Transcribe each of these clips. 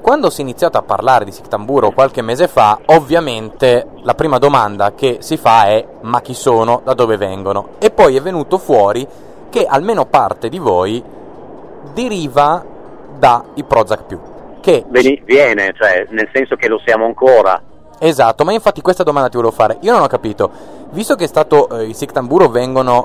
quando si è iniziato a parlare di Sic Tamburo qualche mese fa, ovviamente la prima domanda che si fa è: ma chi sono, da dove vengono? E poi è venuto fuori che almeno parte di voi deriva dai Prozac più, che viene, cioè nel senso che lo siamo ancora. Esatto, ma infatti questa domanda ti volevo fare. Io non ho capito, visto che è stato i Sic Tamburo vengono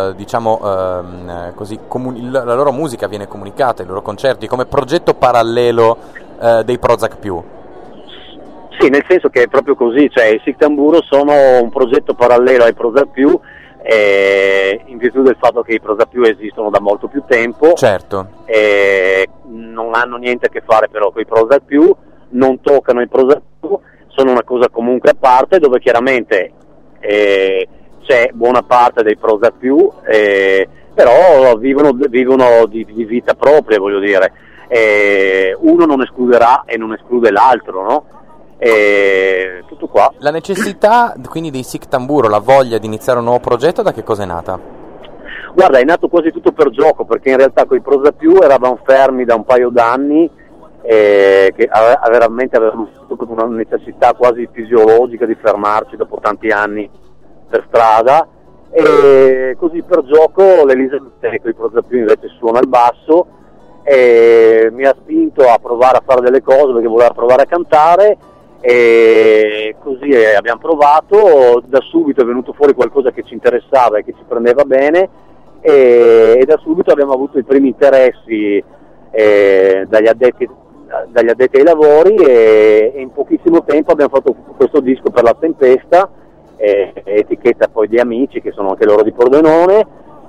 così la loro musica viene comunicata, i loro concerti come progetto parallelo dei Prozac più. Sì, nel senso che è proprio così, cioè i Sic Tamburo sono un progetto parallelo ai Prozac più, in virtù del fatto che i Prozac più esistono da molto più tempo. Certo. Non hanno niente a che fare però con i Prozac più, non toccano i Prozac più, sono una cosa comunque a parte, dove chiaramente c'è buona parte dei Prozac più, però vivono di vita propria, voglio dire. Uno non escluderà e non esclude l'altro, no? Tutto qua. La necessità quindi dei Sic Tamburo, la voglia di iniziare un nuovo progetto, da che cosa è nata? Guarda, è nato quasi tutto per gioco, perché in realtà con i Prozac più eravamo fermi da un paio d'anni, che veramente avevamo una necessità quasi fisiologica di fermarci dopo tanti anni per strada, e così per gioco l'Elisabetta con i Prozac più invece suona il basso, e mi ha spinto a provare a fare delle cose perché voleva provare a cantare, e così abbiamo provato. Da subito è venuto fuori qualcosa che ci interessava e che ci prendeva bene, e da subito abbiamo avuto i primi interessi dagli addetti ai lavori, e in pochissimo tempo abbiamo fatto questo disco per La Tempesta, etichetta poi di amici che sono anche loro di Pordenone,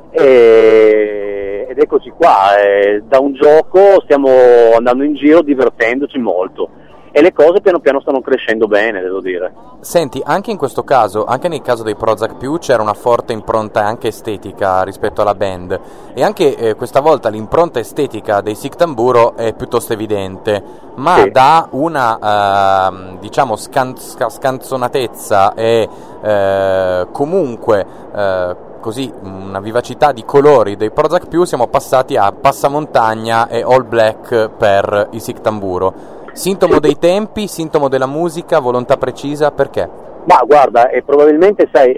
ed eccoci qua, da un gioco stiamo andando in giro divertendoci molto, e le cose piano piano stanno crescendo bene, devo dire. Senti, anche in questo caso, anche nel caso dei Prozac più, c'era una forte impronta anche estetica rispetto alla band, e anche questa volta l'impronta estetica dei Sic Tamburo è piuttosto evidente, ma sì, da una scanzonatezza e comunque così una vivacità di colori dei Prozac più, siamo passati a Passamontagna e All Black per i Sic Tamburo. Sintomo dei tempi, sintomo della musica, volontà precisa, perché? Ma guarda, probabilmente sai,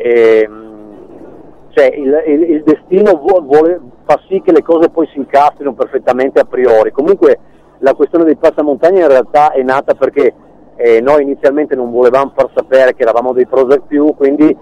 cioè il destino fa sì che le cose poi si incastrino perfettamente a priori. Comunque la questione dei Passamontagna in realtà è nata perché noi inizialmente non volevamo far sapere che eravamo dei Prozac più, quindi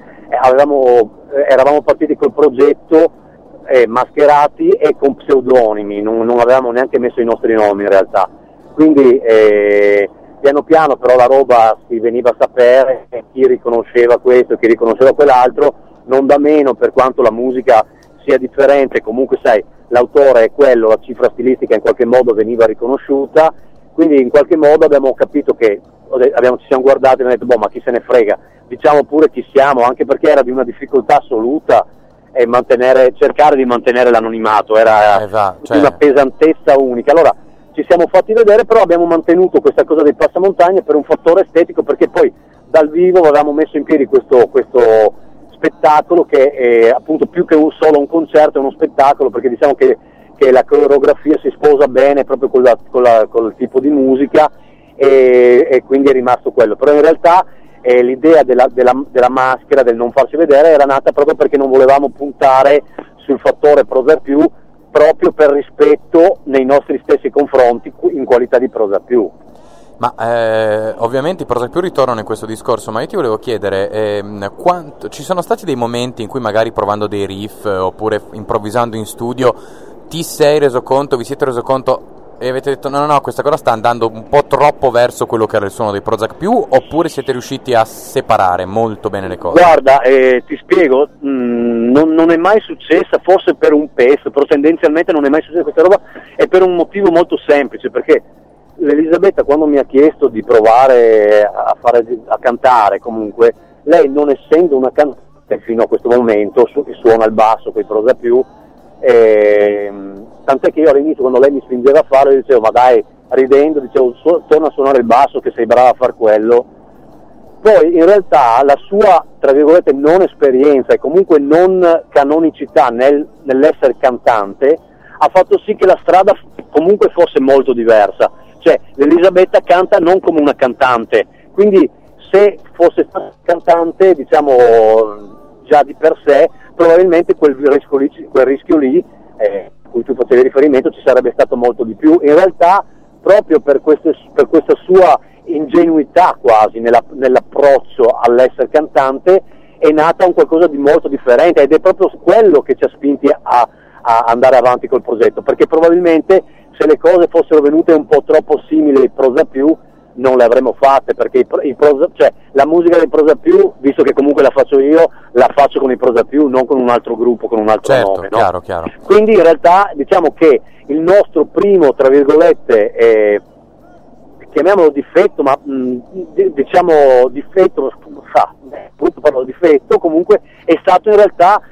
eravamo partiti col progetto mascherati e con pseudonimi, non avevamo neanche messo i nostri nomi in realtà. Quindi piano piano però la roba si veniva a sapere, chi riconosceva questo, chi riconosceva quell'altro, non da meno per quanto la musica sia differente, comunque sai, l'autore è quello, la cifra stilistica in qualche modo veniva riconosciuta, quindi in qualche modo abbiamo capito che, ci siamo guardati e abbiamo detto, ma chi se ne frega, diciamo pure chi siamo, anche perché era di una difficoltà assoluta cercare di mantenere l'anonimato, era una pesantezza unica. Allora ci siamo fatti vedere, però abbiamo mantenuto questa cosa dei Passamontagna per un fattore estetico, perché poi dal vivo avevamo messo in piedi questo spettacolo che è appunto più che solo un concerto, è uno spettacolo, perché diciamo che la coreografia si sposa bene proprio col tipo di musica, e quindi è rimasto quello. Però in realtà l'idea della maschera, del non farsi vedere, era nata proprio perché non volevamo puntare sul fattore Prozac più, proprio per rispetto nei nostri stessi confronti in qualità di Prozac più. Ma ovviamente i Prozac più ritornano in questo discorso, ma io ti volevo chiedere ci sono stati dei momenti in cui magari provando dei riff oppure improvvisando in studio vi siete reso conto e avete detto no, questa cosa sta andando un po' troppo verso quello che era il suono dei Prozac più, oppure siete riusciti a separare molto bene le cose? Guarda, ti spiego, non è mai successa, forse per un pezzo, però tendenzialmente non è mai successa questa roba, e per un motivo molto semplice, perché l'Elisabetta, quando mi ha chiesto di provare a cantare, comunque, lei, non essendo una cantante fino a questo momento, che suona il basso con i Prozac più, tant'è che io all'inizio, quando lei mi spingeva a farlo, io dicevo, ma dai, ridendo, dicevo, torna a suonare il basso che sei brava a far quello. Poi in realtà la sua, tra virgolette, non esperienza e comunque non canonicità nell'essere cantante ha fatto sì che la strada comunque fosse molto diversa, cioè l'Elisabetta canta non come una cantante, quindi se fosse stata cantante, diciamo, già di per sé, probabilmente quel rischio lì a cui tu facevi riferimento ci sarebbe stato molto di più. In realtà proprio per questa sua ingenuità quasi nell'approccio all'essere cantante è nata un qualcosa di molto differente, ed è proprio quello che ci ha spinti a andare avanti col progetto, perché probabilmente se le cose fossero venute un po' troppo simili ai Prosa Più non le avremmo fatte, perché la musica dei Prosa Più, visto che comunque la faccio io, la faccio con i Prosa Più, non con un altro gruppo, con un altro nome, no? Chiaro. Quindi in realtà diciamo che il nostro primo, tra virgolette, chiamiamolo difetto, ma diciamo difetto, appunto parlo di difetto, comunque è stato in realtà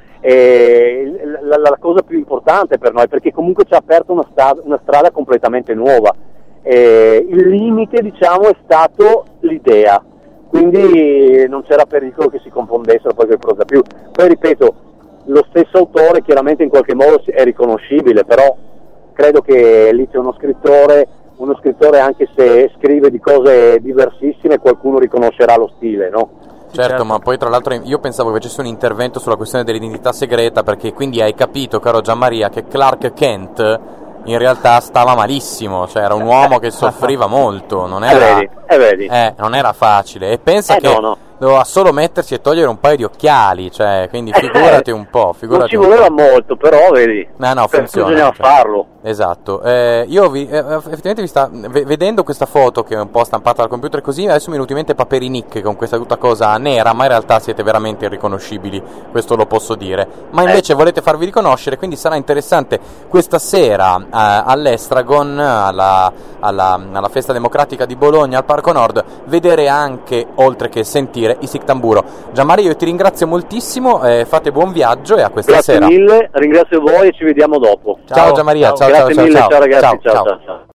la cosa più importante per noi, perché comunque ci ha aperto una strada completamente nuova. Il limite, diciamo, è stato l'idea, quindi non c'era pericolo che si confondessero poi con il Prosa Più. Poi ripeto, lo stesso autore chiaramente in qualche modo è riconoscibile, però credo che lì c'è uno scrittore anche se scrive di cose diversissime, qualcuno riconoscerà lo stile, no? Certo, ma poi tra l'altro io pensavo che facessi un intervento sulla questione dell'identità segreta, perché quindi hai capito, caro Gianmaria, che Clark Kent in realtà stava malissimo, cioè era un uomo che soffriva molto, non era, vedi. Non era facile, e pensa che doveva solo mettersi e togliere un paio di occhiali, cioè, quindi figurati un po'. Non ci voleva molto, però vedi, funziona, bisognava farlo. Esatto, io effettivamente vedendo questa foto che è un po' stampata dal computer così, adesso mi è venuto in mente Paperinic con questa tutta cosa nera, ma in realtà siete veramente irriconoscibili, questo lo posso dire, ma invece volete farvi riconoscere, quindi sarà interessante questa sera all'Estragon, alla Festa Democratica di Bologna, al Parco Nord, vedere anche, oltre che sentire, i Sic Tamburo. Gianmaria, io ti ringrazio moltissimo, fate buon viaggio e a questa sera. Grazie mille, ringrazio voi e ci vediamo dopo. Ciao Gianmaria, ciao. Grazie mille, ciao ragazzi, ciao.